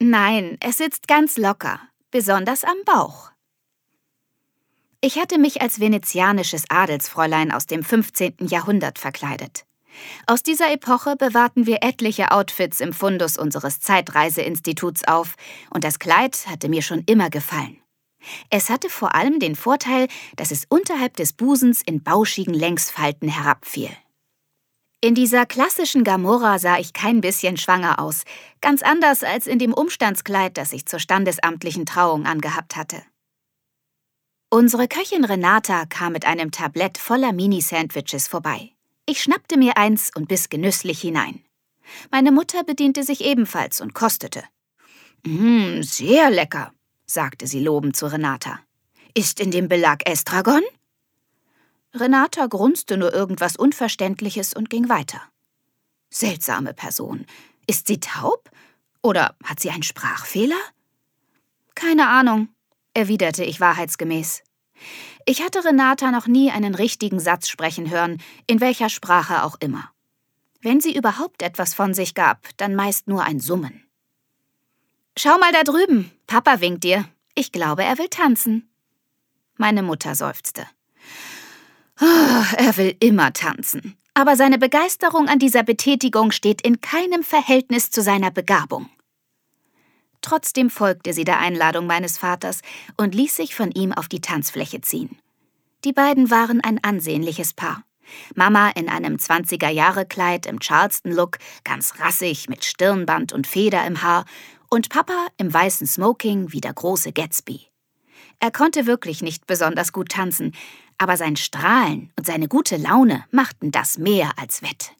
Nein, es sitzt ganz locker, besonders am Bauch. Ich hatte mich als venezianisches Adelsfräulein aus dem 15. Jahrhundert verkleidet. Aus dieser Epoche bewahrten wir etliche Outfits im Fundus unseres Zeitreiseinstituts auf, und das Kleid hatte mir schon immer gefallen. Es hatte vor allem den Vorteil, dass es unterhalb des Busens in bauschigen Längsfalten herabfiel. In dieser klassischen Gamora sah ich kein bisschen schwanger aus, ganz anders als in dem Umstandskleid, das ich zur standesamtlichen Trauung angehabt hatte. Unsere Köchin Renata kam mit einem Tablett voller Mini-Sandwiches vorbei. Ich schnappte mir eins und biss genüsslich hinein. Meine Mutter bediente sich ebenfalls und kostete. Sehr lecker, sagte sie lobend zu Renata. Ist in dem Belag Estragon? Renata grunzte nur irgendwas Unverständliches und ging weiter. Seltsame Person. Ist sie taub? Oder hat sie einen Sprachfehler? Keine Ahnung, erwiderte ich wahrheitsgemäß. Ich hatte Renata noch nie einen richtigen Satz sprechen hören, in welcher Sprache auch immer. Wenn sie überhaupt etwas von sich gab, dann meist nur ein Summen. »Schau mal da drüben, Papa winkt dir. Ich glaube, er will tanzen.« Meine Mutter seufzte. Er will immer tanzen, aber seine Begeisterung an dieser Betätigung steht in keinem Verhältnis zu seiner Begabung. Trotzdem folgte sie der Einladung meines Vaters und ließ sich von ihm auf die Tanzfläche ziehen. Die beiden waren ein ansehnliches Paar. Mama in einem 20er-Jahre-Kleid im Charleston-Look, ganz rassig mit Stirnband und Feder im Haar, und Papa im weißen Smoking wie der große Gatsby. Er konnte wirklich nicht besonders gut tanzen, aber sein Strahlen und seine gute Laune machten das mehr als wett.